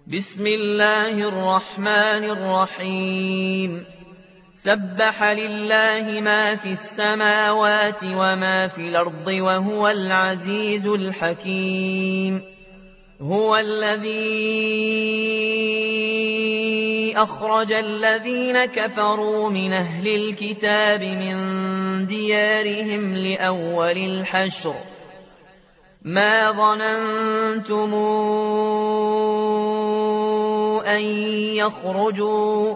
بسم الله الرحمن الرحيم. سبح لله ما في السماوات وما في الأرض وهو العزيز الحكيم. هو الذي أخرج الذين كفروا من أهل الكتاب من ديارهم لأول الحشر ما ظننتم أن يخرجوا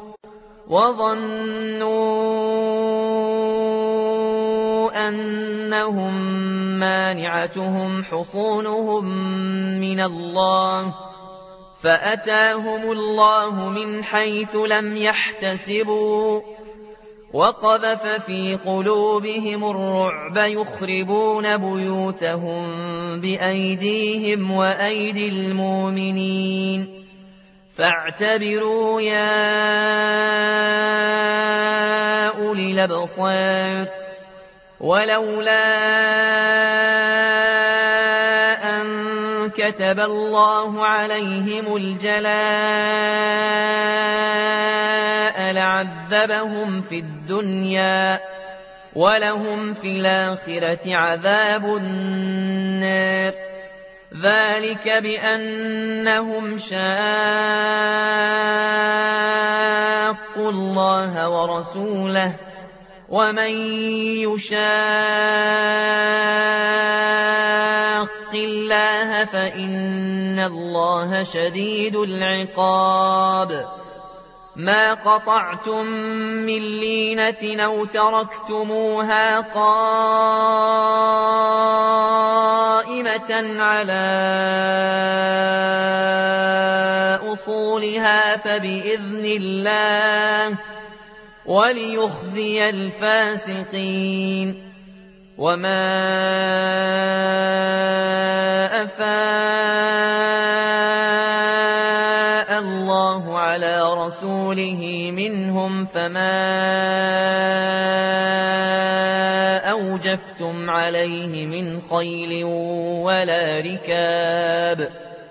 وظنوا أنهم مانعتهم حصونهم من الله فأتاهم الله من حيث لم يحتسبوا وقذف في قلوبهم الرعب يخربون بيوتهم بأيديهم وأيدي المؤمنين فاعتبروا يا أولي الأبصار. ولولا أن كتب الله عليهم الجلاء لعذبهم في الدنيا ولهم في الآخرة عذاب النار. ذلك بأنهم شاقوا الله ورسوله ومن يشاق الله فإن الله شديد العقاب. ما قطعتم من لينة أو تركتموها قائمة على أصولها فبإذن الله وليخزي الفاسقين. وما أفاء الله على رسوله منهم فما أوجفتم عليه من خيل ولا ركاب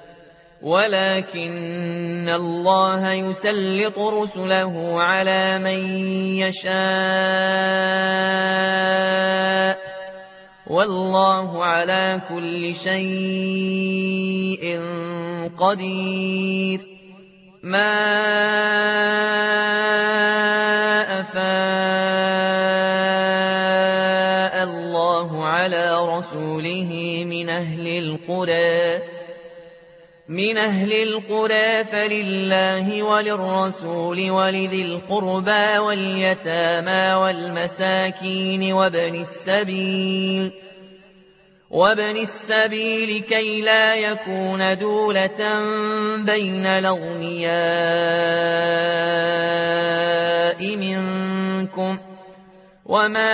ولكن الله يسلط رسله على من يشاء والله على كل شيء قدير. ما أفاء الله على رسوله من أهل القرى فلله وللرسول ولذي القربى واليتامى والمساكين وابن السبيل كي لا يكون دولة بين الأغنياء منكم. وما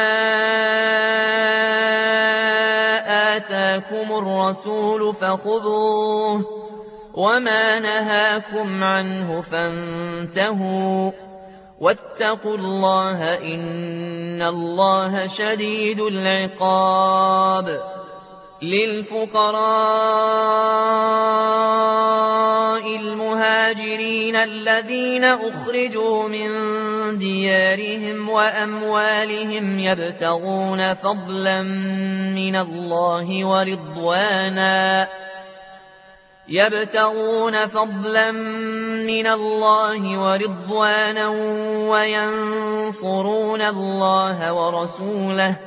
آتاكم الرسول فخذوه وما نهاكم عنه فانتهوا واتقوا الله إن الله شديد العقاب. للفقراء المهاجرين الذين أخرجوا من ديارهم وأموالهم يبتغون فضلا من الله ورضوانا وينصرون الله ورسوله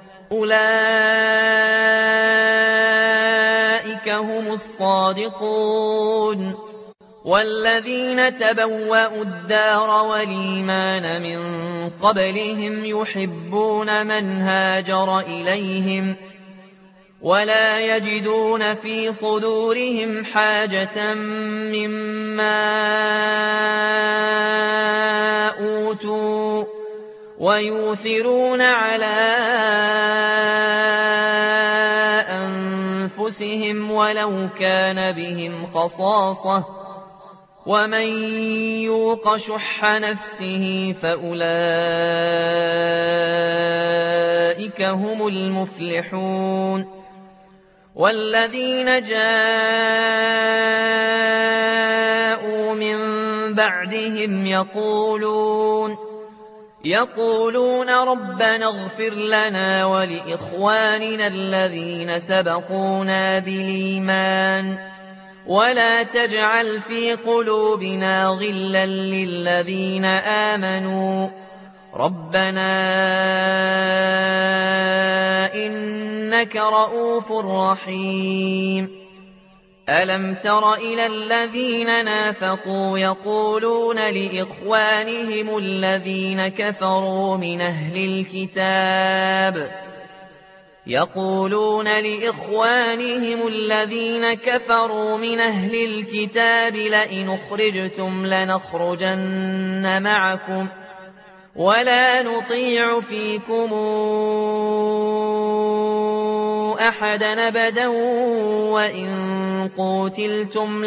أولئك هم الصادقون. والذين تبوأوا الدار والإيمان من قبلهم يحبون من هاجر إليهم ولا يجدون في صدورهم حاجة مما أوتوا ويؤثرون على أنفسهم ولو كان بهم خصاصة ومن يوق شح نفسه فأولئك هم المفلحون. والذين جاءوا بعدهم يقولون ربنا اغفر لنا ولإخواننا الذين سبقونا بالإيمان ولا تجعل في قلوبنا غلا للذين آمنوا ربنا إنك رؤوف رحيم. ألم تر إلى الذين نافقوا يقولون لإخوانهم الذين كفروا من أهل الكتاب لئن أخرجتم لنخرجن معكم ولا نطيع فيكم أحدا أبدا وإن قوتلتم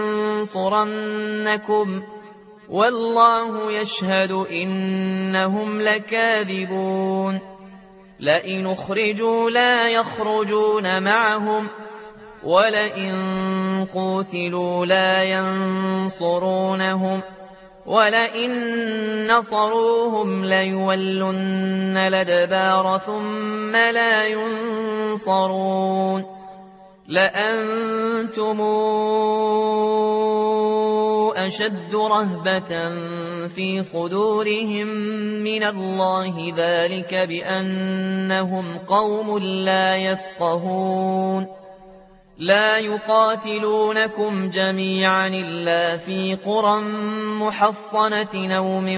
لننصرنكم والله يشهد إنهم لكاذبون. لئن أخرجوا لا يخرجون معهم ولئن قوتلوا لا ينصرونهم ولئن نصروهم ليولن الأدبار ثم لا ينصرون. لأنتم أشد رهبة في صدورهم من الله ذلك بأنهم قوم لا يفقهون. لا يقاتلونكم جميعا إلا في قرى محصنة أو من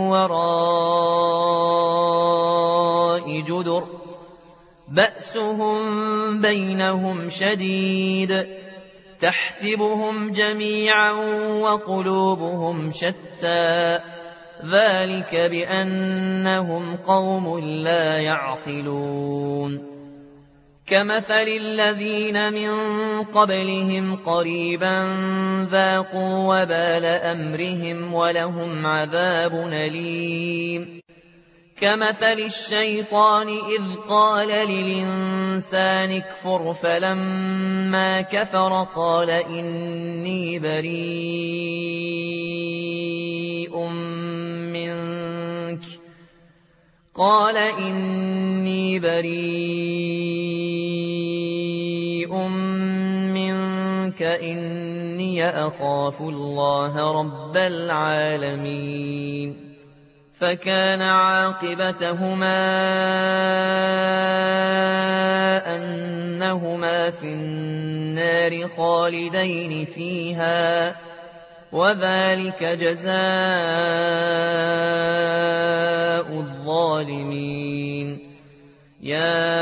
وراء جدر بأسهم بينهم شديد تحسبهم جميعا وقلوبهم شتى ذلك بأنهم قوم لا يعقلون. كمثل الذين من قبلهم قريبا ذاقوا وبال أمرهم ولهم عذاب أليم. كمثل الشيطان إذ قال للإنسان اكفر فلما كفر قال إني بريء منك إني أخاف الله رب العالمين. فكان عاقبتهما أنهما في النار خالدين فيها وذلك جزاء الظالمين. يا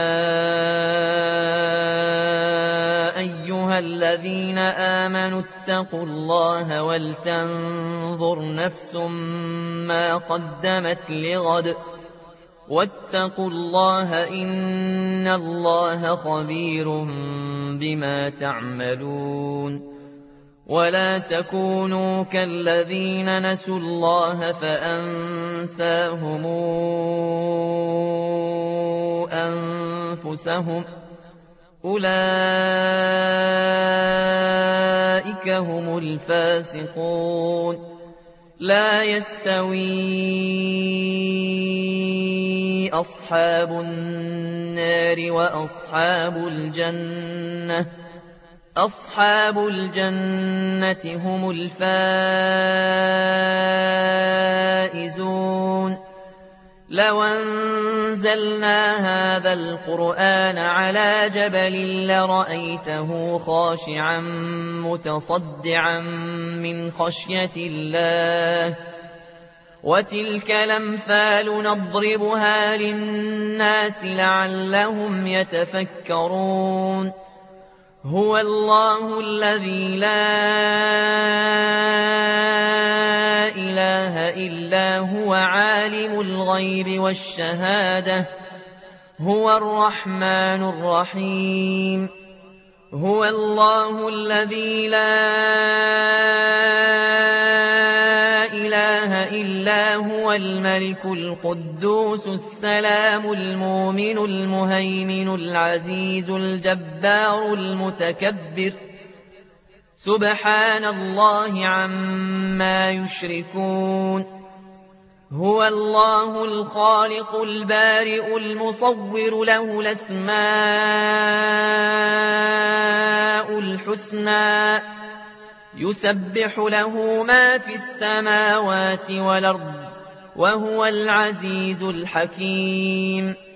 أيها الذين آمنوا اتقوا الله ولتنظر نفس ما قدمت لغد واتقوا الله إن الله خبير بما تعملون. ولا تكونوا كالذين نسوا الله فأنساهم أنفسهم أولئك هم الفاسقون. لا يستوي أصحاب النار وأصحاب الجنة هم الفائزون. لو أنزلنا هذا القرآن على جبل لرأيته خاشعا متصدعا من خشية الله. وتلك الأمثال نضربها للناس لعلهم يتفكرون. هو الله الذي لا إله إلا هو عالم الغيب والشهادة هو الرحمن الرحيم. هو الله الذي لا إله إلا هو الملك القدوس السلام المؤمن المهيمن العزيز الجبار المتكبر سبحان الله عما يشركون هو الله الخالق البارئ المصور له الأسماء الحسنى يسبح له ما في السماوات والأرض وهو العزيز الحكيم